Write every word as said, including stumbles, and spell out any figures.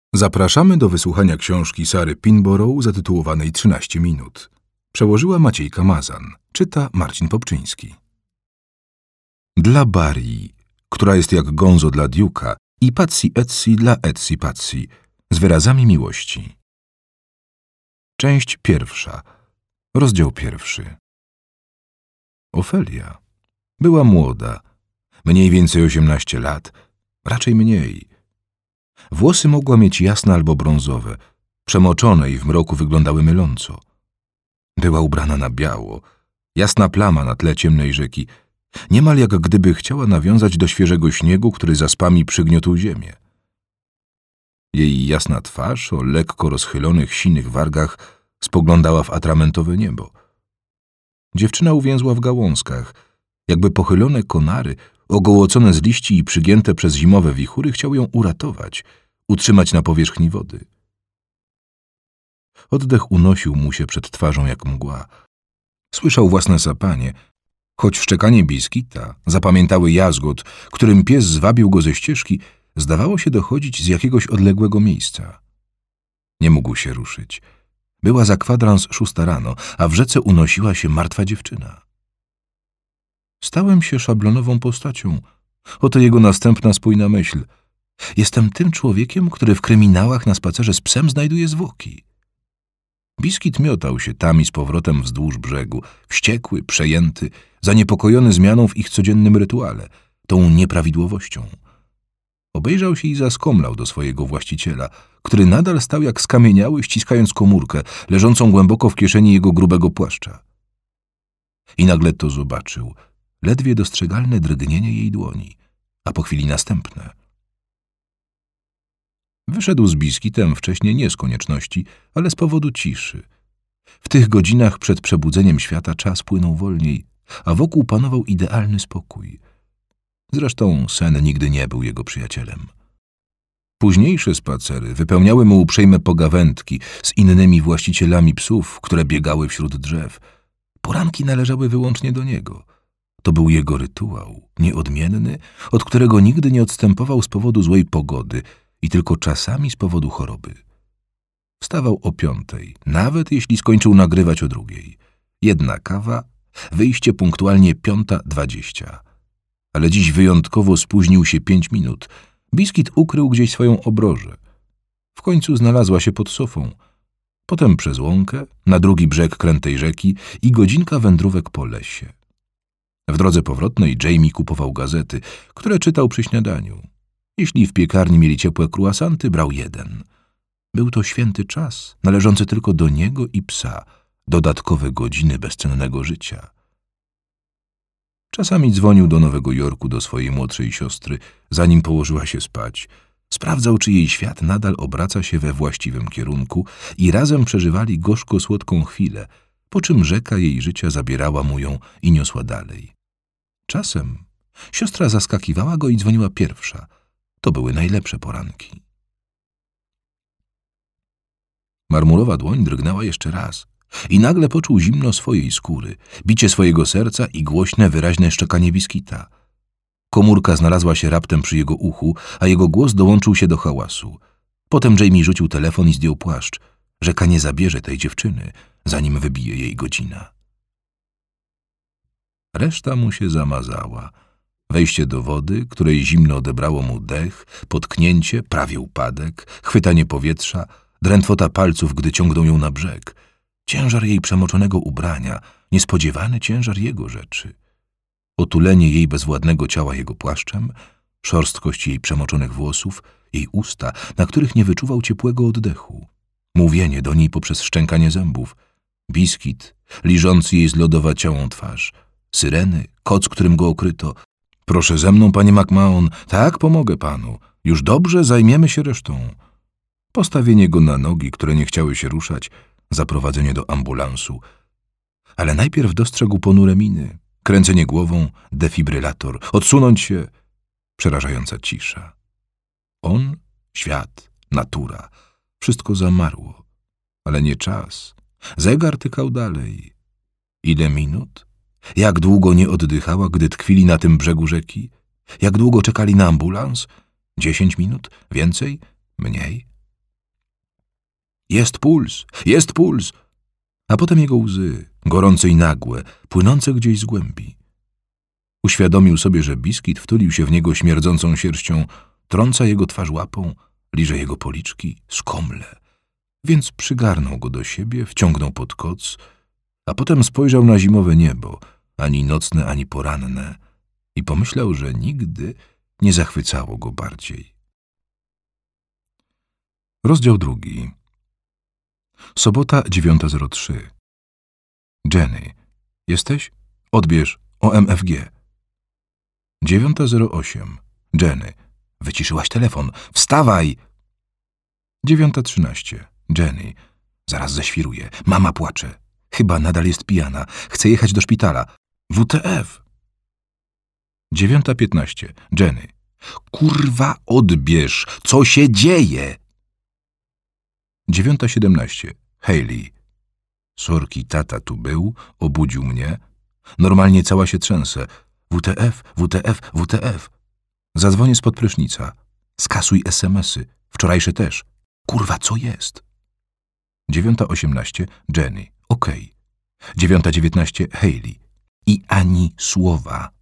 Zapraszamy do wysłuchania książki Sary Pinborough zatytułowanej trzynaście minut. Przełożyła Maciejka Mazan. Czyta Marcin Popczyński. Dla Barii, która jest jak Gonzo dla Duke'a, i Patsy Etsy dla Etsy Patsy, z wyrazami miłości. Część pierwsza. Rozdział pierwszy. Ofelia była młoda, mniej więcej osiemnaście lat, raczej mniej. Włosy mogła mieć jasne albo brązowe, przemoczone i w mroku wyglądały myląco. Była ubrana na biało, jasna plama na tle ciemnej rzeki, niemal jak gdyby chciała nawiązać do świeżego śniegu, który zaspami przygniótł ziemię. Jej jasna twarz o lekko rozchylonych, sinych wargach spoglądała w atramentowe niebo. Dziewczyna uwięzła w gałązkach, jakby pochylone konary, ogołocone z liści i przygięte przez zimowe wichury, chciał ją uratować, utrzymać na powierzchni wody. Oddech unosił mu się przed twarzą jak mgła. Słyszał własne sapanie, choć szczekanie Biskita, zapamiętały jazgot, którym pies zwabił go ze ścieżki, zdawało się dochodzić z jakiegoś odległego miejsca. Nie mógł się ruszyć. Była za kwadrans szósta rano, a w rzece unosiła się martwa dziewczyna. Stałem się szablonową postacią. Oto jego następna spójna myśl. Jestem tym człowiekiem, który w kryminałach na spacerze z psem znajduje zwłoki. Biskit miotał się tam i z powrotem wzdłuż brzegu, wściekły, przejęty, zaniepokojony zmianą w ich codziennym rytuale, tą nieprawidłowością. Obejrzał się i zaskomlał do swojego właściciela, który nadal stał jak skamieniały, ściskając komórkę, leżącą głęboko w kieszeni jego grubego płaszcza. I nagle to zobaczył, ledwie dostrzegalne drgnienie jej dłoni, a po chwili następne. Wyszedł z Biskitem wcześniej nie z konieczności, ale z powodu ciszy. W tych godzinach przed przebudzeniem świata czas płynął wolniej, a wokół panował idealny spokój. Zresztą sen nigdy nie był jego przyjacielem. Późniejsze spacery wypełniały mu uprzejme pogawędki z innymi właścicielami psów, które biegały wśród drzew. Poranki należały wyłącznie do niego. To był jego rytuał, nieodmienny, od którego nigdy nie odstępował z powodu złej pogody i tylko czasami z powodu choroby. Wstawał o piątej, nawet jeśli skończył nagrywać o drugiej. Jedna kawa, wyjście punktualnie piąta dwadzieścia. Ale dziś wyjątkowo spóźnił się pięć minut. Biskit ukrył gdzieś swoją obrożę. W końcu znalazła się pod sofą. Potem przez łąkę, na drugi brzeg krętej rzeki i godzinka wędrówek po lesie. W drodze powrotnej Jamie kupował gazety, które czytał przy śniadaniu. Jeśli w piekarni mieli ciepłe kruasanty, brał jeden. Był to święty czas, należący tylko do niego i psa, dodatkowe godziny bezcennego życia. Czasami dzwonił do Nowego Jorku do swojej młodszej siostry, zanim położyła się spać. Sprawdzał, czy jej świat nadal obraca się we właściwym kierunku i razem przeżywali gorzko-słodką chwilę, po czym rzeka jej życia zabierała mu ją i niosła dalej. Czasem siostra zaskakiwała go i dzwoniła pierwsza. To były najlepsze poranki. Marmurowa dłoń drgnęła jeszcze raz i nagle poczuł zimno swojej skóry, bicie swojego serca i głośne, wyraźne szczekanie Biskita. Komórka znalazła się raptem przy jego uchu, a jego głos dołączył się do hałasu. Potem Jamie rzucił telefon i zdjął płaszcz. Rzeka nie zabierze tej dziewczyny, zanim wybije jej godzina. Reszta mu się zamazała. Wejście do wody, której zimno odebrało mu dech, potknięcie, prawie upadek, chwytanie powietrza, drętwota palców, gdy ciągną ją na brzeg, ciężar jej przemoczonego ubrania, niespodziewany ciężar jego rzeczy, otulenie jej bezwładnego ciała jego płaszczem, szorstkość jej przemoczonych włosów, jej usta, na których nie wyczuwał ciepłego oddechu, mówienie do niej poprzez szczękanie zębów, Biskit, liżący jej zlodowaciałą twarz, syreny, koc, którym go okryto. Proszę ze mną, panie McMahon. Tak, pomogę panu. Już dobrze, zajmiemy się resztą. Postawienie go na nogi, które nie chciały się ruszać, zaprowadzenie do ambulansu. Ale najpierw dostrzegł ponure miny, kręcenie głową, defibrylator, odsunąć się. Przerażająca cisza. On, świat, natura, wszystko zamarło. Ale nie czas. Zegar tykał dalej. Ile minut? Jak długo nie oddychała, gdy tkwili na tym brzegu rzeki? Jak długo czekali na ambulans? Dziesięć minut? Więcej? Mniej? Jest puls, jest puls! A potem jego łzy, gorące i nagłe, płynące gdzieś z głębi. Uświadomił sobie, że Biskit wtulił się w niego śmierdzącą sierścią, trąca jego twarz łapą, liże jego policzki, skomle. Więc przygarnął go do siebie, wciągnął pod koc, a potem spojrzał na zimowe niebo, ani nocne, ani poranne, i pomyślał, że nigdy nie zachwycało go bardziej. Rozdział drugi. Sobota, dziewiąta zero trzy. Jenny, jesteś? Odbierz O M F G. dziewiąta zero osiem. Jenny, wyciszyłaś telefon. Wstawaj! dziewiąta trzynaście. Jenny, zaraz zeświruję. Mama płacze. Chyba nadal jest pijana. Chce jechać do szpitala. W T F. dziewiąta piętnaście. Jenny, kurwa, odbierz! Co się dzieje? dziewiąta siedemnaście. Hayley. Sorki, tata tu był, obudził mnie. Normalnie cała się trzęsę. W T F, W T F, W T F. Zadzwonię spod prysznica. Skasuj es em esy. Wczorajsze też. Kurwa, co jest? dziewiąta osiemnaście. Jenny. Okej. Okay. dziewiąta dziewiętnaście. Hayley. I ani słowa.